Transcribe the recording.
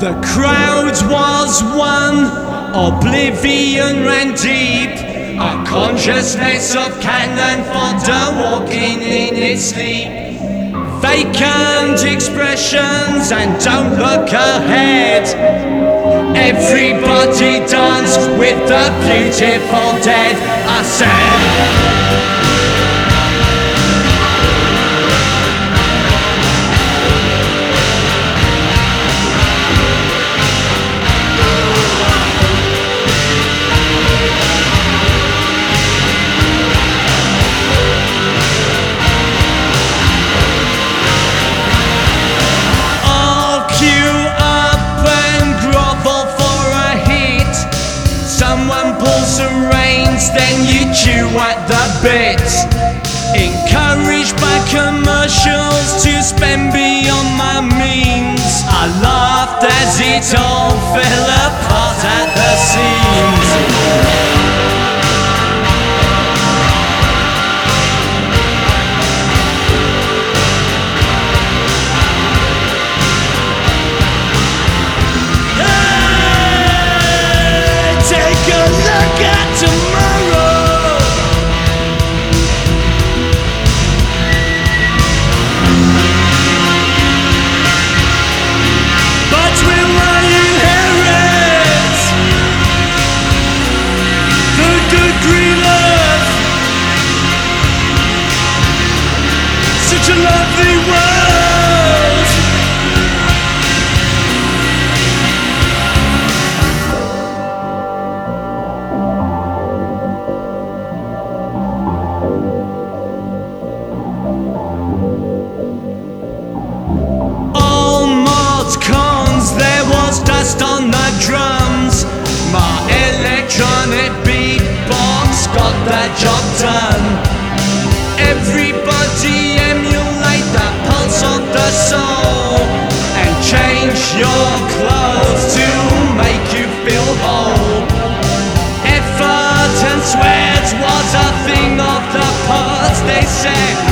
The crowd was one, oblivion ran deep, a consciousness of cannon fodder walking in its sleep. Vacant expressions and don't look ahead. Everybody dance with the beautiful dead, I said. Someone pulls the reins, then you chew at the bit. Encouraged by commercials to spend beyond my means, I laughed as it all fell apart at the seams. Take a look at tomorrow. But will I inherit the good green earth? Such a lovely world. There was dust on the drums. My electronic beatbox got that job done. Everybody emulate the pulse of the soul and change your clothes to make you feel whole. Effort and sweat was a thing of the past, they said.